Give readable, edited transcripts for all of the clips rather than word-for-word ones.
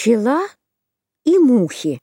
Пчела и мухи.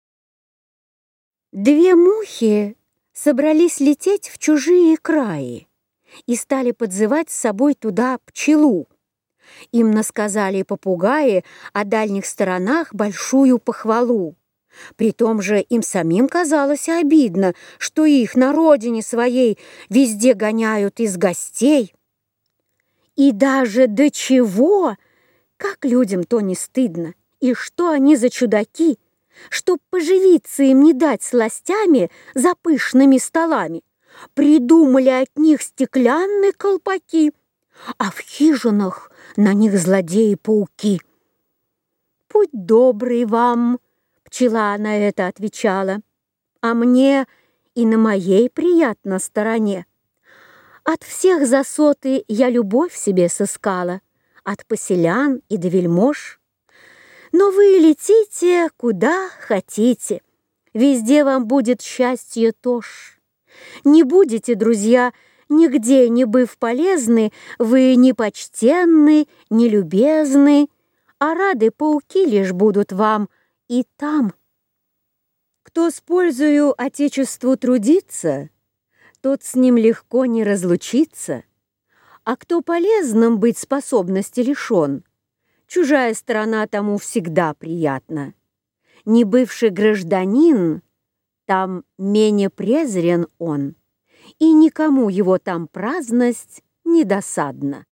Две мухи собрались лететь в чужие краи и стали подзывать с собой туда пчелу. Им насказали попугаи о дальних сторонах большую похвалу. При том же им самим казалось обидно, что их на родине своей везде гоняют из гостей. И даже до чего, как людям то не стыдно, и что они за чудаки, чтоб поживиться им не дать сластями за пышными столами, придумали от них стеклянные колпаки, а в хижинах на них злодеи-пауки. «Путь добрый вам», — пчела на это отвечала, «а мне и на моей приятно стороне. От всех за соты я любовь себе сыскала, от поселян и до вельмож. Но вы летите куда хотите, везде вам будет счастье тож. Не будете, друзья, нигде не быв полезны, вы не почтенны, не любезны, а рады пауки лишь будут вам и там. Кто с пользою Отечеству трудится, тот с ним легко не разлучится, а кто полезным быть способности лишен, чужая сторона тому всегда приятна. Не бывший гражданин, там менее презрен он, и никому его там праздность не досадна.